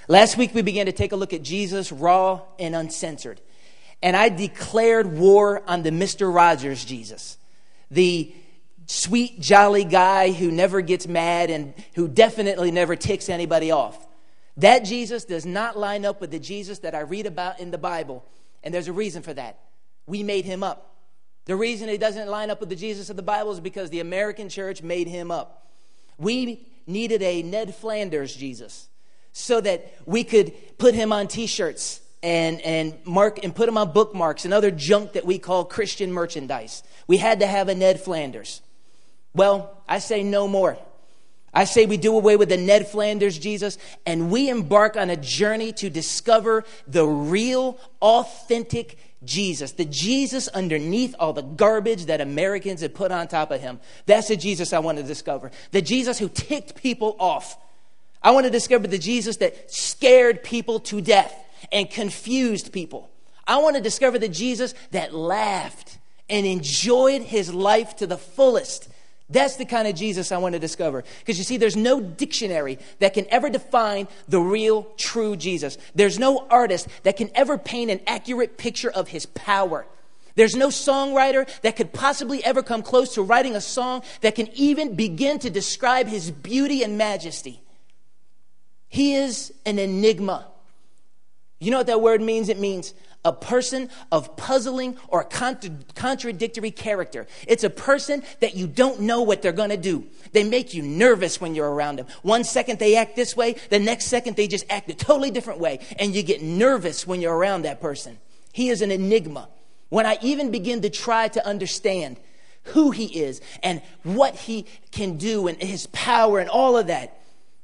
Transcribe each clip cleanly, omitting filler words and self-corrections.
Last week, we began to take a look at Jesus raw and uncensored. And I declared war on the Mr. Rogers Jesus, the sweet, jolly guy who never gets mad and who definitely never ticks anybody off. That Jesus does not line up with the Jesus that I read about in the Bible. And there's a reason for that. We made him up. The reason he doesn't line up with the Jesus of the Bible is because the American church made him up. We needed a Ned Flanders Jesus so that we could put him on T-shirts and mark and put him on bookmarks and other junk that we call Christian merchandise. We had to have a Ned Flanders. Well, I say no more. I say we do away with the Ned Flanders Jesus and we embark on a journey to discover the real, authentic Jesus, the Jesus underneath all the garbage that Americans had put on top of him. That's the Jesus I want to discover. The Jesus who ticked people off. I want to discover the Jesus that scared people to death and confused people. I want to discover the Jesus that laughed and enjoyed his life to the fullest. That's the kind of Jesus I want to discover. Because you see, there's no dictionary that can ever define the real, true Jesus. There's no artist that can ever paint an accurate picture of his power. There's no songwriter that could possibly ever come close to writing a song that can even begin to describe his beauty and majesty. He is an enigma. You know what that word means? It means a person of puzzling or contradictory character. It's a person that you don't know what they're going to do. They make you nervous when you're around them. One second they act this way, the next second they just act a totally different way. And you get nervous when you're around that person. He is an enigma. When I even begin to try to understand who he is and what he can do and his power and all of that,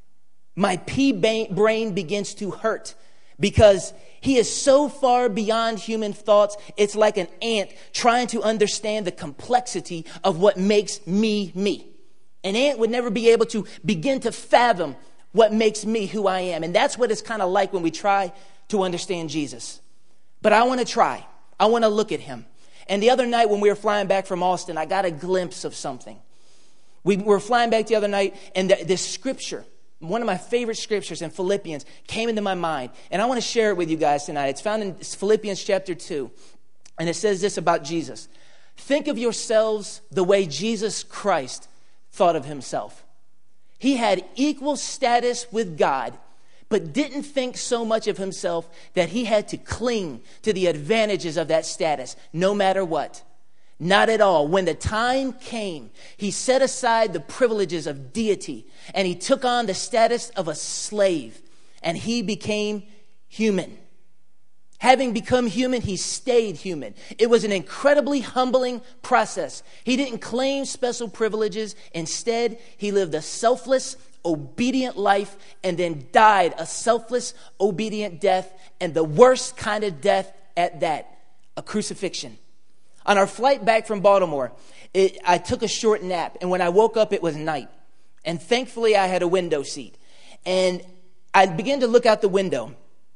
my brain begins to hurt because he is so far beyond human thoughts. It's like an ant trying to understand the complexity of what makes me, me. An ant would never be able to begin to fathom what makes me who I am. And that's what it's kind of like when we try to understand Jesus. But I want to try. I want to look at him. And the other night when we were flying back from Austin, I got a glimpse of something. We were flying back the other night, and this scripture, one of my favorite scriptures in Philippians, came into my mind. And I want to share it with you guys tonight. It's found in Philippians chapter 2. And it says this about Jesus. Think of yourselves the way Jesus Christ thought of himself. He had equal status with God, but didn't think so much of himself that he had to cling to the advantages of that status, no matter what. Not at all. When the time came, he set aside the privileges of deity and he took on the status of a slave and he became human. Having become human, he stayed human. It was an incredibly humbling process. He didn't claim special privileges. Instead, he lived a selfless, obedient life and then died a selfless, obedient death, and the worst kind of death at that, a crucifixion. On our flight back from Baltimore, I took a short nap, and when I woke up, it was night. And thankfully, I had a window seat. And I began to look out the window,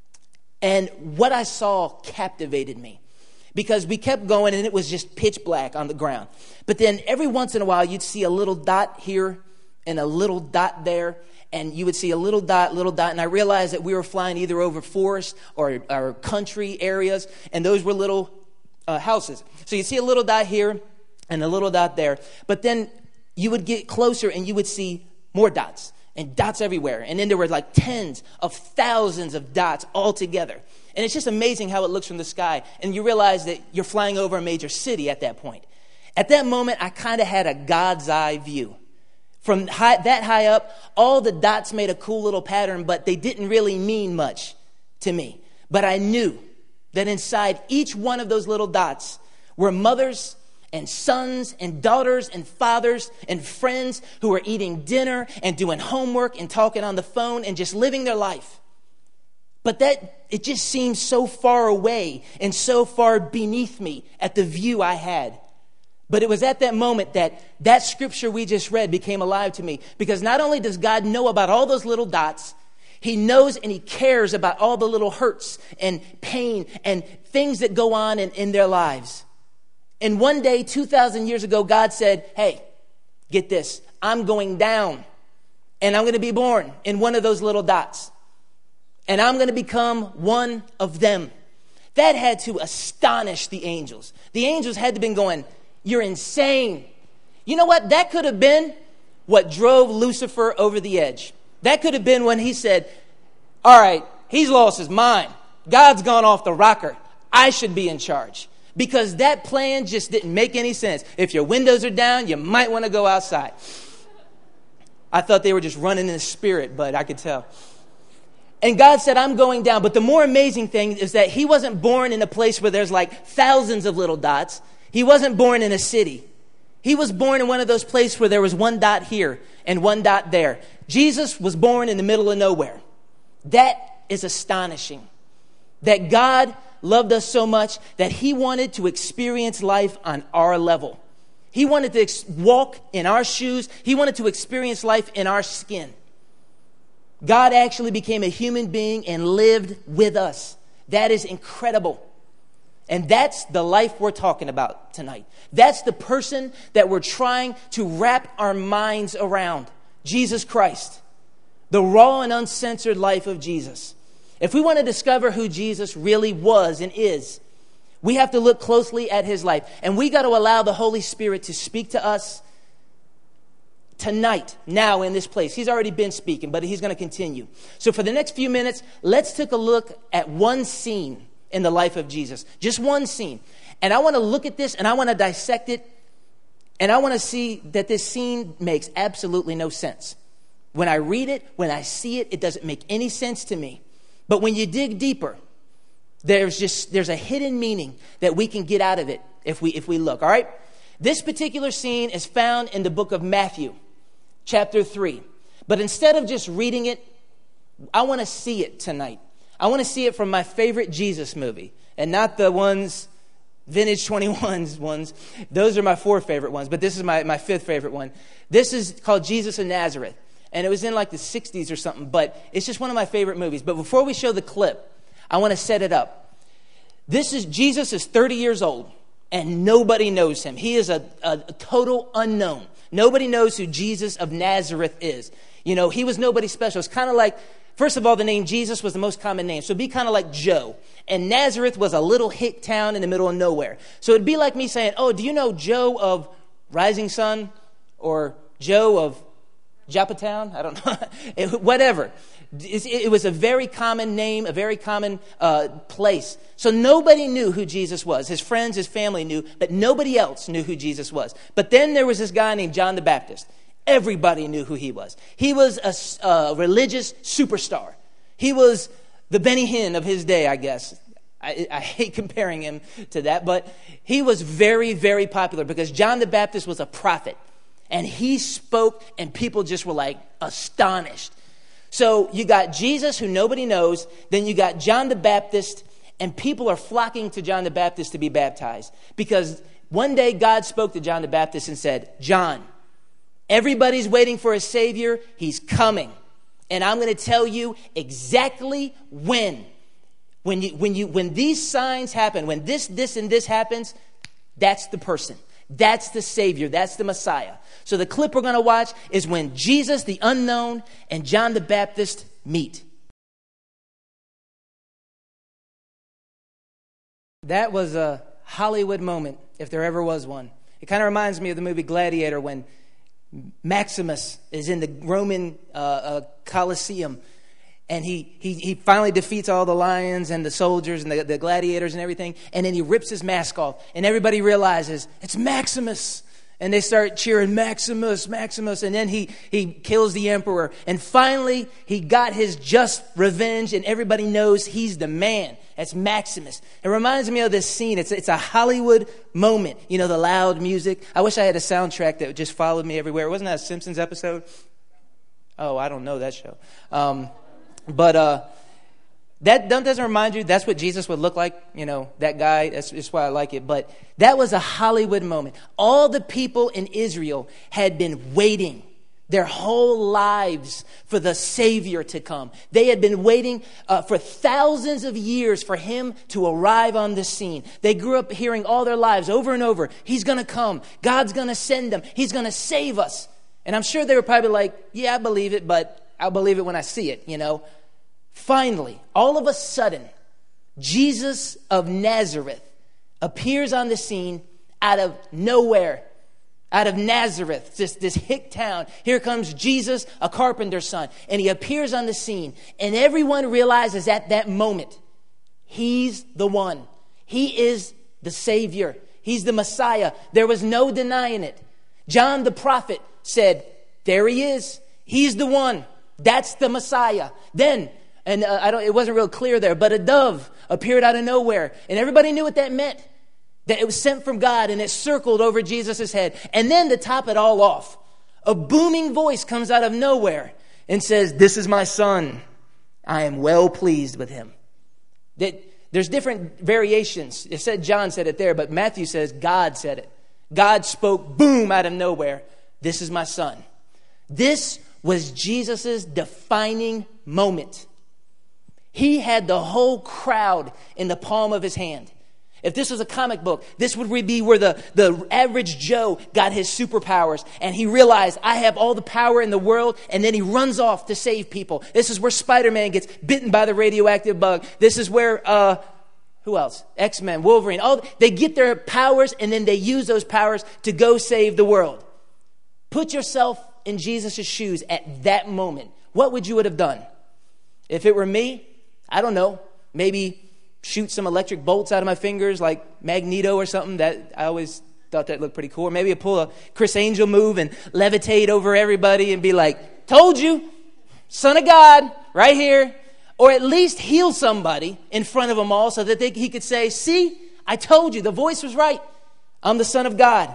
and what I saw captivated me. Because we kept going, and it was just pitch black on the ground. But then every once in a while, you'd see a little dot here and a little dot there, and you would see a little dot, and I realized that we were flying either over forest or country areas, and those were little houses. So you see a little dot here and a little dot there. But then you would get closer and you would see more dots and dots everywhere. And then there were like tens of thousands of dots all together. And it's just amazing how it looks from the sky. And you realize that you're flying over a major city at that point. At that moment, I kind of had a God's eye view. From that high up, all the dots made a cool little pattern, but they didn't really mean much to me. But I knew that inside each one of those little dots were mothers and sons and daughters and fathers and friends who were eating dinner and doing homework and talking on the phone and just living their life. But it just seemed so far away and so far beneath me at the view I had. But it was at that moment that scripture we just read became alive to me. Because not only does God know about all those little dots, he knows and he cares about all the little hurts and pain and things that go on in their lives. And one day, 2,000 years ago, God said, hey, get this. I'm going down and I'm going to be born in one of those little dots. and I'm going to become one of them. That had to astonish the angels. The angels had to have been going, you're insane. You know what? That could have been what drove Lucifer over the edge. That could have been when he said, all right, he's lost his mind. God's gone off the rocker. I should be in charge. Because that plan just didn't make any sense. If your windows are down, you might want to go outside. I thought they were just running in the spirit, but I could tell. And God said, I'm going down. But the more amazing thing is that he wasn't born in a place where there's like thousands of little dots. He wasn't born in a city. He was born in one of those places where there was one dot here and one dot there. Jesus was born in the middle of nowhere. That is astonishing. That God loved us so much that he wanted to experience life on our level. He wanted to walk in our shoes. He wanted to experience life in our skin. God actually became a human being and lived with us. That is incredible. And that's the life we're talking about tonight. That's the person that we're trying to wrap our minds around. Jesus Christ. The raw and uncensored life of Jesus. If we want to discover who Jesus really was and is, we have to look closely at his life. And we got to allow the Holy Spirit to speak to us tonight, now in this place. He's already been speaking, but he's going to continue. So for the next few minutes, let's take a look at one scene in the life of Jesus. Just one scene. And I want to look at this and I want to dissect it. And I want to see that this scene makes absolutely no sense. When I read it, when I see it, it doesn't make any sense to me. But when you dig deeper, there's a hidden meaning that we can get out of it if we look, all right? This particular scene is found in the book of Matthew, chapter 3. But instead of just reading it, I want to see it tonight. I want to see it from my favorite Jesus movie, and not the ones, Vintage 21's ones. Those are my 4 favorite ones, but this is my 5th favorite one. This is called Jesus of Nazareth. And it was in like the 60s or something, but it's just one of my favorite movies. But before we show the clip, I want to set it up. Jesus is 30 years old, and nobody knows him. He is a total unknown. Nobody knows who Jesus of Nazareth is. You know, he was nobody special. It's kind of like, first of all, the name Jesus was the most common name. So it'd be kind of like Joe. And Nazareth was a little hick town in the middle of nowhere. So it'd be like me saying, oh, do you know Joe of Rising Sun? Or Joe of Japatown? I don't know. Whatever. It was a very common name, a very common place. So nobody knew who Jesus was. His friends, his family knew, but nobody else knew who Jesus was. But then there was this guy named John the Baptist. Everybody knew who he was. He was a religious superstar. He was the Benny Hinn of his day, I guess. I hate comparing him to that, but he was very, very popular because John the Baptist was a prophet. And he spoke, and people just were like astonished. So you got Jesus, who nobody knows. Then you got John the Baptist, and people are flocking to John the Baptist to be baptized. Because one day God spoke to John the Baptist and said, John, everybody's waiting for a Savior. He's coming. And I'm going to tell you exactly when. When these signs happen, when this, and this happens, that's the person. That's the Savior. That's the Messiah. So the clip we're going to watch is when Jesus, the unknown, and John the Baptist meet. That was a Hollywood moment, if there ever was one. It kind of reminds me of the movie Gladiator when Maximus is in the Roman Colosseum. And he finally defeats all the lions and the soldiers and the gladiators and everything. And then he rips his mask off. And everybody realizes, it's Maximus. And they start cheering, Maximus, Maximus. And then he kills the emperor. And finally, he got his just revenge. And everybody knows he's the man. That's Maximus. It reminds me of this scene. It's a Hollywood moment. You know, the loud music. I wish I had a soundtrack that just followed me everywhere. Wasn't that a Simpsons episode? Oh, I don't know that show. But that doesn't remind you that's what Jesus would look like, you know, that guy. That's why I like it. But that was a Hollywood moment. All the people in Israel had been waiting their whole lives for the Savior to come. They had been waiting for thousands of years for him to arrive on the scene. They grew up hearing all their lives over and over, he's going to come. God's going to send him. He's going to save us. And I'm sure they were probably like, yeah, I believe it, but I'll believe it when I see it, you know. Finally, all of a sudden, Jesus of Nazareth appears on the scene out of nowhere, out of Nazareth, this hick town. Here comes Jesus, a carpenter's son, and he appears on the scene. And everyone realizes at that moment, he's the one. He is the Savior. He's the Messiah. There was no denying it. John the prophet said, there he is. He's the one. That's the Messiah. Then, and it wasn't real clear there, but a dove appeared out of nowhere. And everybody knew what that meant. That it was sent from God, and it circled over Jesus' head. And then to top it all off, a booming voice comes out of nowhere and says, this is my son. I am well pleased with him. There's different variations. It said John said it there, but Matthew says God said it. God spoke, boom, out of nowhere. This is my son. This was Jesus' defining moment. He had the whole crowd in the palm of his hand. If this was a comic book, this would be where the average Joe got his superpowers. And he realized, I have all the power in the world. And then he runs off to save people. This is where Spider-Man gets bitten by the radioactive bug. This is where, who else? X-Men, Wolverine. They get their powers and then they use those powers to go save the world. Put yourself in Jesus' shoes at that moment. What would you have done? If it were me, I don't know, maybe shoot some electric bolts out of my fingers like Magneto or something. That I always thought that looked pretty cool. Or maybe I'd pull a Chris Angel move and levitate over everybody and be like, told you, Son of God, right here. Or at least heal somebody in front of them all so that he could say, see, I told you, the voice was right. I'm the Son of God.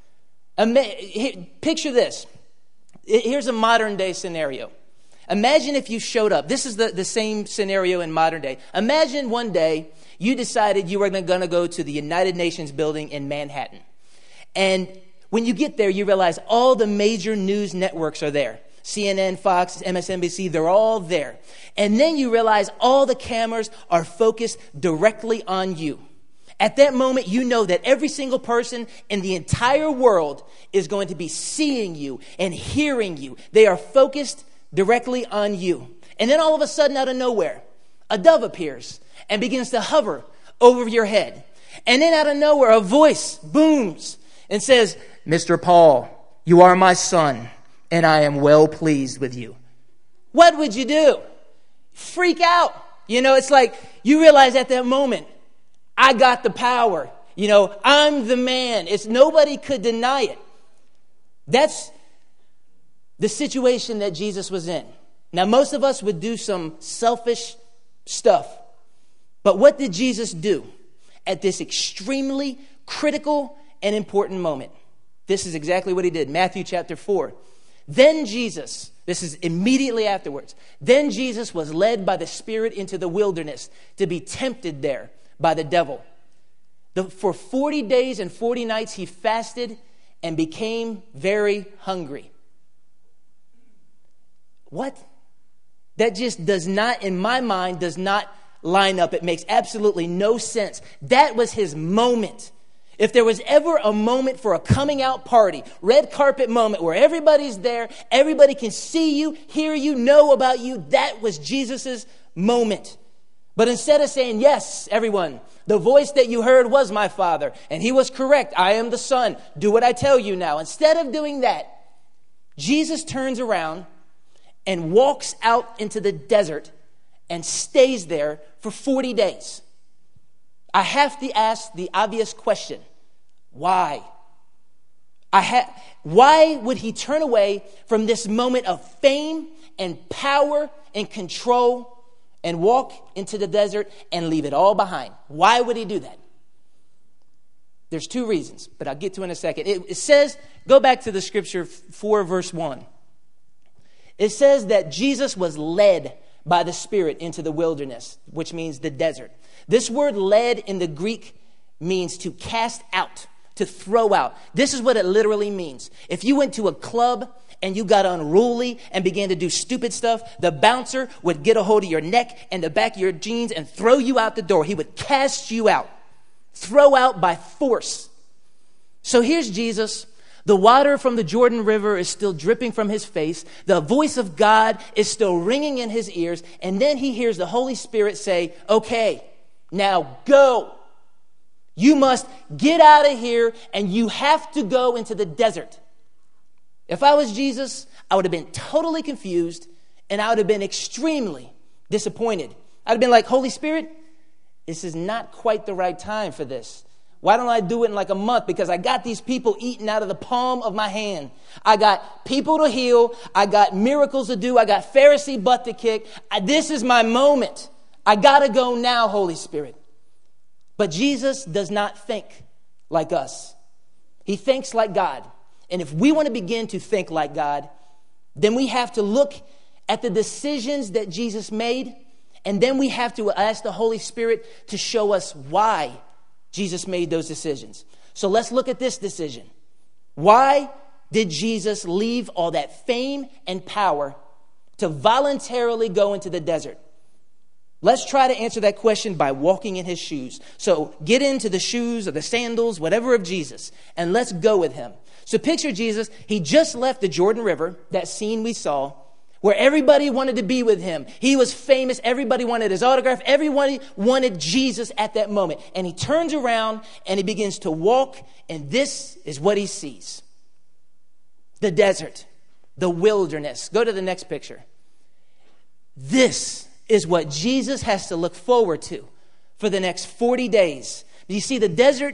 Picture this. Here's a modern day scenario. Imagine if you showed up. This is the same scenario in modern day. Imagine one day you decided you were going to go to the United Nations building in Manhattan. And when you get there, you realize all the major news networks are there. CNN, Fox, MSNBC, they're all there. And then you realize all the cameras are focused directly on you. At that moment, you know that every single person in the entire world is going to be seeing you and hearing you. They are focused directly on you. And then all of a sudden, out of nowhere, a dove appears and begins to hover over your head. And then out of nowhere, a voice booms and says, Mr. Paul, you are my son, and I am well pleased with you. What would you do? Freak out. It's like you realize at that moment, I got the power. I'm the man. Nobody could deny it. That's the situation that Jesus was in. Now, most of us would do some selfish stuff. But what did Jesus do at this extremely critical and important moment? This is exactly what he did. Matthew chapter 4. Then Jesus, this is immediately afterwards, then Jesus was led by the Spirit into the wilderness to be tempted there by the devil. For 40 days and 40 nights he fasted and became very hungry. What? That just does not, in my mind, does not line up. It makes absolutely no sense. That was his moment. If there was ever a moment for a coming out party, red carpet moment where everybody's there, everybody can see you, hear you, know about you, that was Jesus's moment. But instead of saying, yes, everyone, the voice that you heard was my Father, and he was correct, I am the Son, do what I tell you now. Instead of doing that, Jesus turns around and walks out into the desert and stays there for 40 days. I have to ask the obvious question. Why? Why would he turn away from this moment of fame and power and control and walk into the desert and leave it all behind? Why would he do that? There's two reasons, but I'll get to it in a second. It says, go back to the scripture 4 verse 1. It says that Jesus was led by the Spirit into the wilderness, which means the desert. This word led in the Greek means to cast out, to throw out. This is what it literally means. If you went to a club and you got unruly and began to do stupid stuff, the bouncer would get a hold of your neck and the back of your jeans and throw you out the door. He would cast you out, throw out by force. So here's Jesus. The water from the Jordan River is still dripping from his face. The voice of God is still ringing in his ears. And then he hears the Holy Spirit say, okay, now go. You must get out of here and you have to go into the desert. If I was Jesus, I would have been totally confused and I would have been extremely disappointed. I'd have been like, Holy Spirit, this is not quite the right time for this. Why don't I do it in like a month? Because I got these people eating out of the palm of my hand. I got people to heal. I got miracles to do. I got Pharisee butt to kick. This is my moment. I got to go now, Holy Spirit. But Jesus does not think like us. He thinks like God. And if we want to begin to think like God, then we have to look at the decisions that Jesus made. And then we have to ask the Holy Spirit to show us why Jesus made those decisions. So let's look at this decision. Why did Jesus leave all that fame and power to voluntarily go into the desert? Let's try to answer that question by walking in his shoes. So get into the shoes or the sandals, whatever of Jesus, and let's go with him. So picture Jesus. He just left the Jordan River, that scene we saw, where everybody wanted to be with him. He was famous. Everybody wanted his autograph. Everyone wanted Jesus at that moment. And he turns around and he begins to walk, and this is what he sees. The desert, the wilderness. Go to the next picture. This is what Jesus has to look forward to for the next 40 days. You see, the desert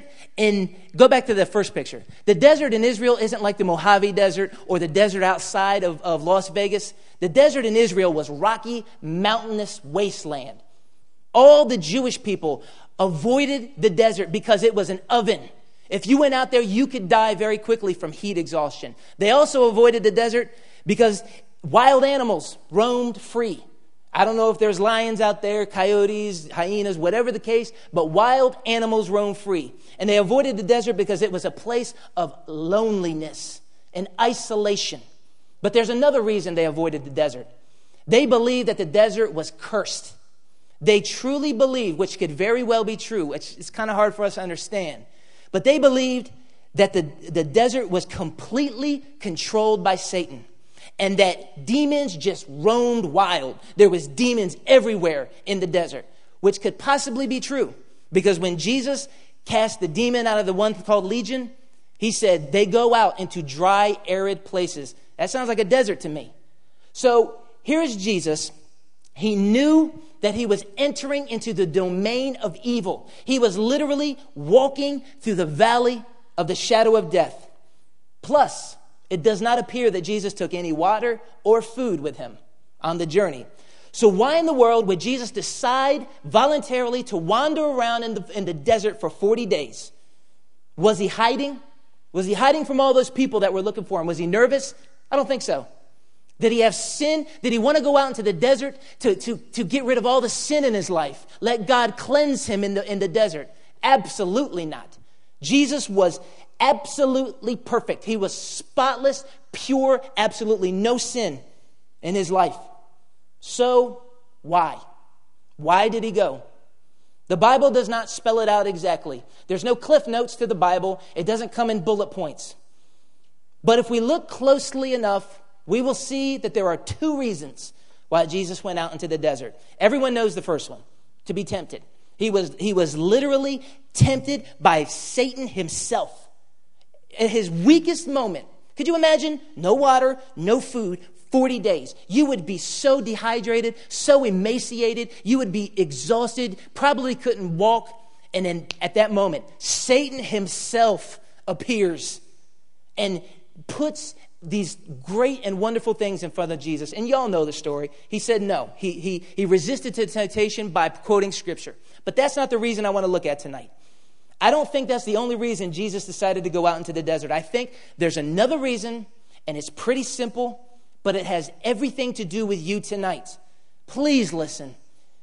go back to the first picture. The desert in Israel isn't like the Mojave Desert or the desert outside of Las Vegas. The desert in Israel was rocky, mountainous wasteland. All the Jewish people avoided the desert because it was an oven. If you went out there, you could die very quickly from heat exhaustion. They also avoided the desert because wild animals roamed free. I don't know if there's lions out there, coyotes, hyenas, whatever the case, but wild animals roam free. And they avoided the desert because it was a place of loneliness and isolation. But there's another reason they avoided the desert. They believed that the desert was cursed. They truly believed, which could very well be true. It's kind of hard for us to understand. But they believed that the desert was completely controlled by Satan. And that demons just roamed wild. There was demons everywhere in the desert, which could possibly be true. Because when Jesus cast the demon out of the one called Legion, he said they go out into dry, arid places. That sounds like a desert to me. So here's Jesus. He knew that he was entering into the domain of evil. He was literally walking through the valley of the shadow of death. Plus, it does not appear that Jesus took any water or food with him on the journey. So why in the world would Jesus decide voluntarily to wander around in the desert for 40 days? Was he hiding? Was he hiding from all those people that were looking for him? Was he nervous? I don't think so. Did he have sin? Did he want to go out into the desert to get rid of all the sin in his life? Let God cleanse him in the desert? Absolutely not. Jesus was absolutely perfect. He was spotless, pure, absolutely no sin in his life. So why? Why did he go? The Bible does not spell it out exactly. There's no cliff notes to the Bible. It doesn't come in bullet points. But if we look closely enough, we will see that there are two reasons why Jesus went out into the desert. Everyone knows the first one, to be tempted. He was literally tempted by Satan himself. At his weakest moment, could you imagine? No water, no food, 40 days. You would be so dehydrated, so emaciated. You would be exhausted, probably couldn't walk. And then at that moment, Satan himself appears and puts these great and wonderful things in front of Jesus. And y'all know the story. He said no. He resisted to temptation by quoting scripture. But that's not the reason I want to look at tonight. I don't think that's the only reason Jesus decided to go out into the desert. I think there's another reason, and it's pretty simple, but it has everything to do with you tonight. Please listen.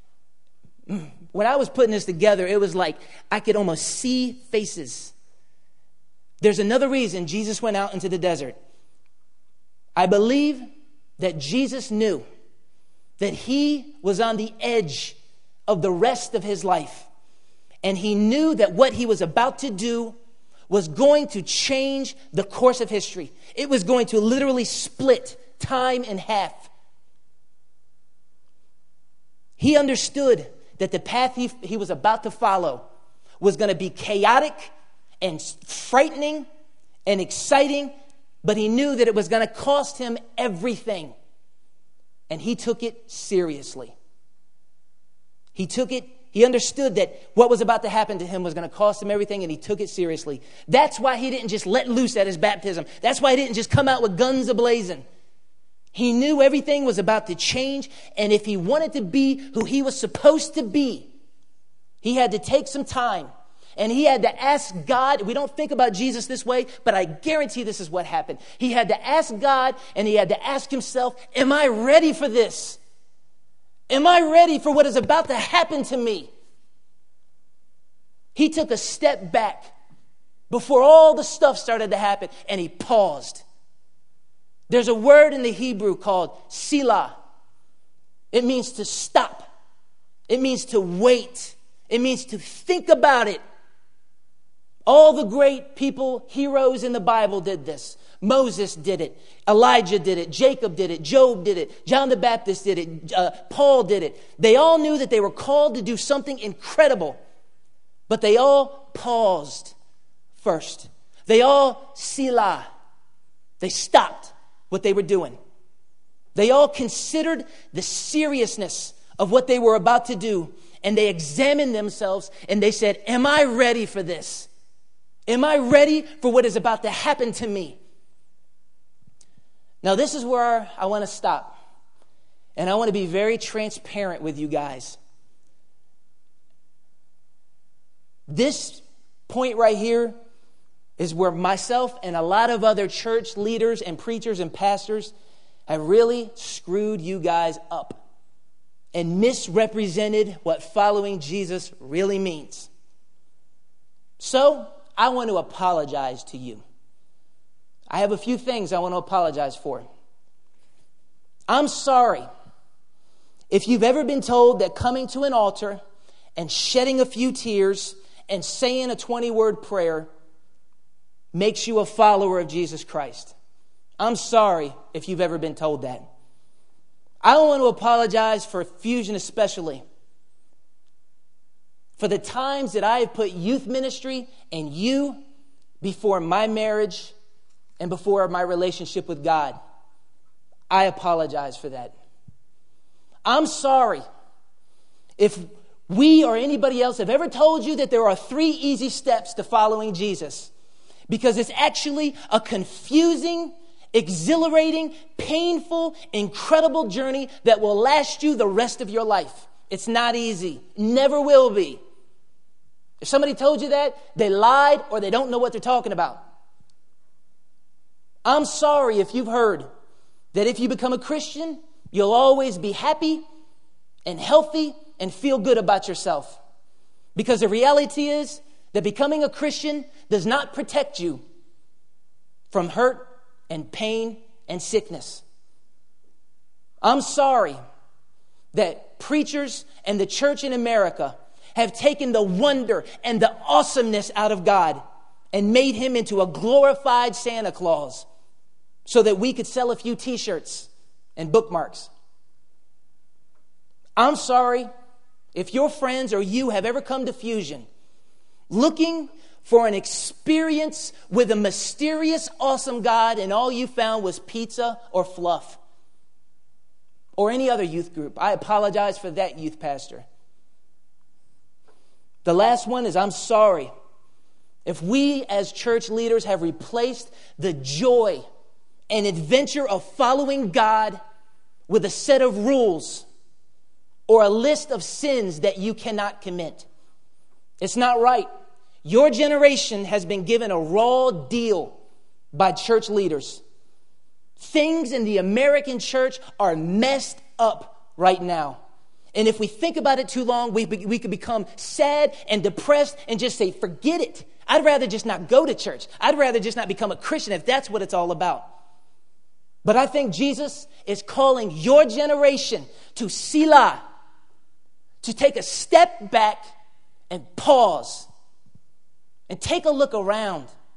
When I was putting this together, it was like I could almost see faces. There's another reason Jesus went out into the desert. I believe that Jesus knew that he was on the edge of the rest of his life. And he knew that what he was about to do was going to change the course of history. It was going to literally split time in half. He understood that the path he was about to follow was going to be chaotic and frightening and exciting, but he knew that it was going to cost him everything. And he took it seriously. He understood that what was about to happen to him was going to cost him everything, and he took it seriously. That's why he didn't just let loose at his baptism. That's why he didn't just come out with guns a-blazing. He knew everything was about to change, and if he wanted to be who he was supposed to be, he had to take some time, and he had to ask God. We don't think about Jesus this way, but I guarantee this is what happened. He had to ask God, and he had to ask himself, am I ready for this? Am I ready for what is about to happen to me? He took a step back before all the stuff started to happen, and he paused. There's a word in the Hebrew called Selah. It means to stop. It means to wait. It means to think about it. All the great people, heroes in the Bible did this. Moses did it. Elijah did it. Jacob did it. Job did it. John the Baptist did it. Paul did it. They all knew that they were called to do something incredible. But they all paused first. They all Selah. They stopped what they were doing. They all considered the seriousness of what they were about to do. And they examined themselves and they said, am I ready for this? Am I ready for what is about to happen to me? Now, this is where I want to stop. And I want to be very transparent with you guys. This point right here is where myself and a lot of other church leaders and preachers and pastors have really screwed you guys up and misrepresented what following Jesus really means. So, I want to apologize to you. I have a few things I want to apologize for. I'm sorry if you've ever been told that coming to an altar and shedding a few tears and saying a 20-word prayer makes you a follower of Jesus Christ. I'm sorry if you've ever been told that. I want to apologize for Fusion especially, for the times that I have put youth ministry and you before my marriage and before my relationship with God. I apologize for that. I'm sorry if we or anybody else have ever told you that there are 3 easy steps to following Jesus, because it's actually a confusing, exhilarating, painful, incredible journey that will last you the rest of your life. It's not easy. Never will be. If somebody told you that, they lied or they don't know what they're talking about. I'm sorry if you've heard that if you become a Christian, you'll always be happy and healthy and feel good about yourself. Because the reality is that becoming a Christian does not protect you from hurt and pain and sickness. I'm sorry that preachers and the church in America have taken the wonder and the awesomeness out of God and made him into a glorified Santa Claus so that we could sell a few t-shirts and bookmarks. I'm sorry if your friends or you have ever come to Fusion looking for an experience with a mysterious, awesome God, and all you found was pizza or fluff. Or any other youth group. I apologize for that, youth pastor. The last one is I'm sorry if we as church leaders have replaced the joy and adventure of following God with a set of rules or a list of sins that you cannot commit. It's not right. Your generation has been given a raw deal by church leaders. Things in the American church are messed up right now. And if we think about it too long, we could become sad and depressed and just say, forget it. I'd rather just not go to church. I'd rather just not become a Christian if that's what it's all about. But I think Jesus is calling your generation to Selah, to take a step back and pause and take a look around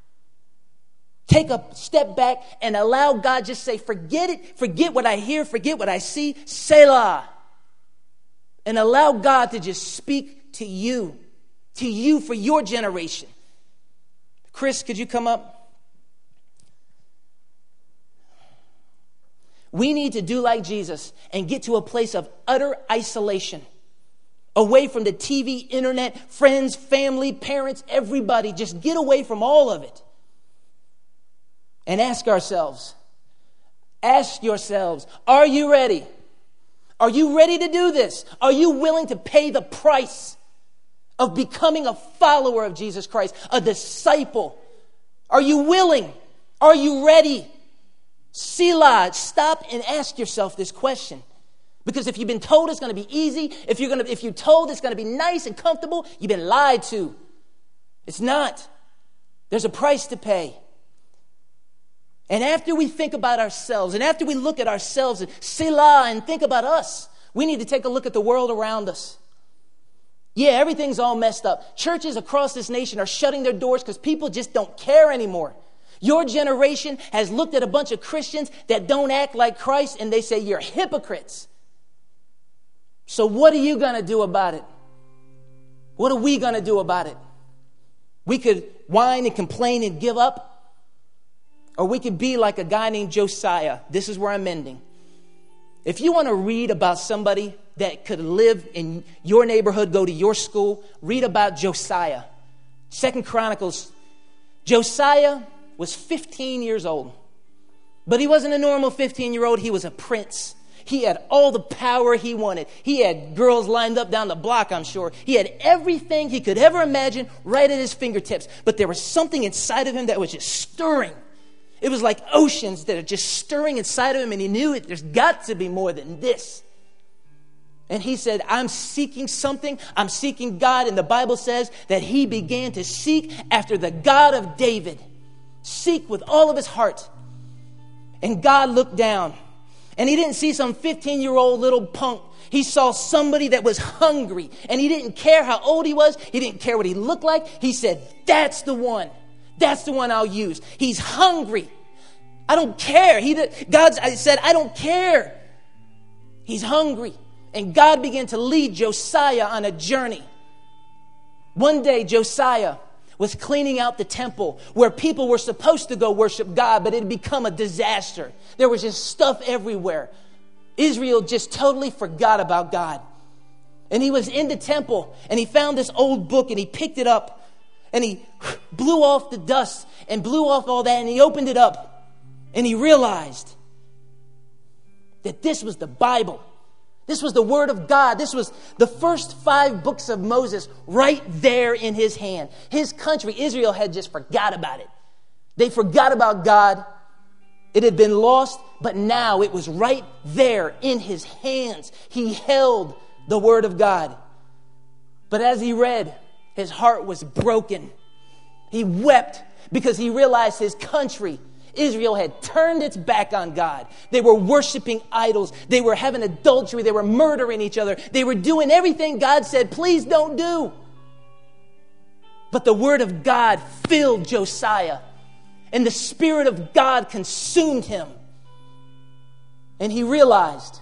Take a step back and allow God, just say, forget it. Forget what I hear. Forget what I see. Selah. And allow God to just speak to you for your generation. Chris, could you come up? We need to do like Jesus and get to a place of utter isolation. Away from the TV, internet, friends, family, parents, everybody. Just get away from all of it. And ask yourselves, are you ready? Are you ready to do this? Are you willing to pay the price of becoming a follower of Jesus Christ, a disciple? Are you willing? Are you ready? Selah, stop and ask yourself this question. Because if you've been told it's going to be easy, if you're told it's going to be nice and comfortable, you've been lied to. It's not. There's a price to pay. And after we think about ourselves, and after we look at ourselves and Selah and think about us, we need to take a look at the world around us. Yeah, everything's all messed up. Churches across this nation are shutting their doors because people just don't care anymore. Your generation has looked at a bunch of Christians that don't act like Christ, and they say, you're hypocrites. So what are you going to do about it? What are we going to do about it? We could whine and complain and give up, or we could be like a guy named Josiah. This is where I'm ending. If you want to read about somebody that could live in your neighborhood, go to your school, read about Josiah. 2 Chronicles. Josiah was 15 years old. But he wasn't a normal 15-year-old. He was a prince. He had all the power he wanted. He had girls lined up down the block, I'm sure. He had everything he could ever imagine right at his fingertips. But there was something inside of him that was just stirring. It was like oceans that are just stirring inside of him, and he knew there's got to be more than this. And he said, I'm seeking something. I'm seeking God. And the Bible says that he began to seek after the God of David. Seek with all of his heart. And God looked down. And he didn't see some 15-year-old little punk. He saw somebody that was hungry. And he didn't care how old he was. He didn't care what he looked like. He said, that's the one. That's the one I'll use. He's hungry. I don't care. God said, I don't care. He's hungry. And God began to lead Josiah on a journey. One day, Josiah was cleaning out the temple where people were supposed to go worship God, but it had become a disaster. There was just stuff everywhere. Israel just totally forgot about God. And he was in the temple, and he found this old book, and he picked it up, and he blew off the dust and blew off all that, and he opened it up, and he realized that this was the Bible. This was the Word of God. This was the first 5 books of Moses right there in his hand. His country, Israel, had just forgot about it. They forgot about God. It had been lost, but now it was right there in his hands. He held the Word of God. But as he read, his heart was broken. He wept because he realized his country, Israel, had turned its back on God. They were worshiping idols. They were having adultery. They were murdering each other. They were doing everything God said, please don't do. But the Word of God filled Josiah, and the Spirit of God consumed him. And he realized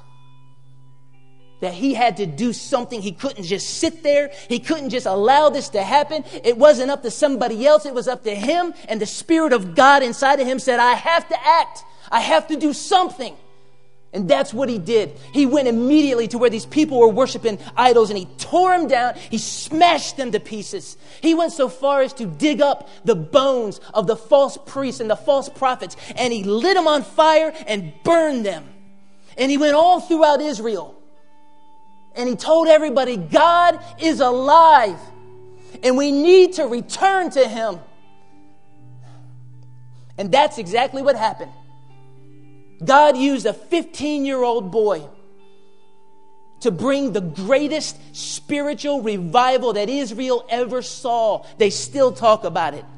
that he had to do something. He couldn't just sit there. He couldn't just allow this to happen. It wasn't up to somebody else. It was up to him. And the Spirit of God inside of him said, I have to act. I have to do something. And that's what he did. He went immediately to where these people were worshiping idols, and he tore them down. He smashed them to pieces. He went so far as to dig up the bones of the false priests and the false prophets, and he lit them on fire and burned them. And he went all throughout Israel. And he told everybody, God is alive, and we need to return to him. And that's exactly what happened. God used a 15-year-old boy to bring the greatest spiritual revival that Israel ever saw. They still talk about it.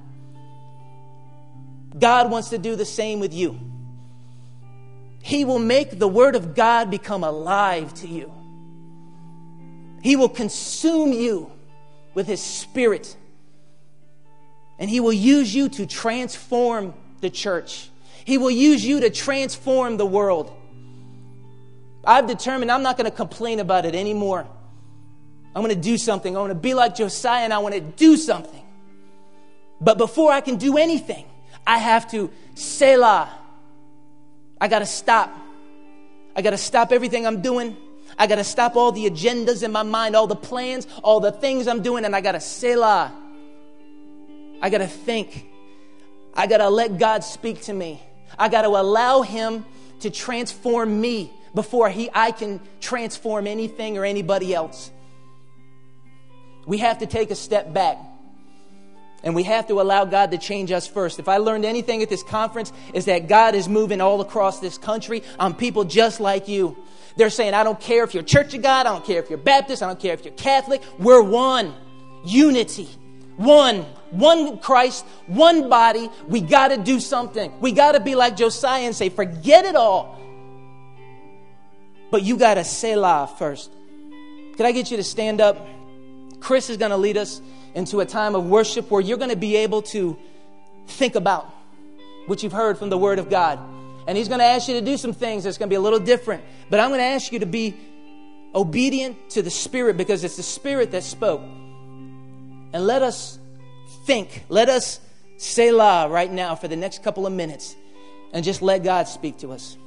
God wants to do the same with you. He will make the Word of God become alive to you. He will consume you with His Spirit. And He will use you to transform the church. He will use you to transform the world. I've determined I'm not going to complain about it anymore. I'm going to do something. I want to be like Josiah, and I want to do something. But before I can do anything, I have to Selah. I got to stop. I got to stop everything I'm doing. I got to stop all the agendas in my mind, all the plans, all the things I'm doing, and I got to Selah. I got to think. I got to let God speak to me. I got to allow him to transform me before I can transform anything or anybody else. We have to take a step back. And we have to allow God to change us first. If I learned anything at this conference, is that God is moving all across this country on people just like you. They're saying, I don't care if you're Church of God, I don't care if you're Baptist, I don't care if you're Catholic. We're one. Unity. One Christ, one body. We got to do something. We got to be like Josiah and say, forget it all. But you got to Selah first. Could I get you to stand up? Chris is going to lead us into a time of worship where you're going to be able to think about what you've heard from the Word of God. And he's going to ask you to do some things that's going to be a little different. But I'm going to ask you to be obedient to the Spirit, because it's the Spirit that spoke. And let us think. Let us Selah right now for the next couple of minutes and just let God speak to us.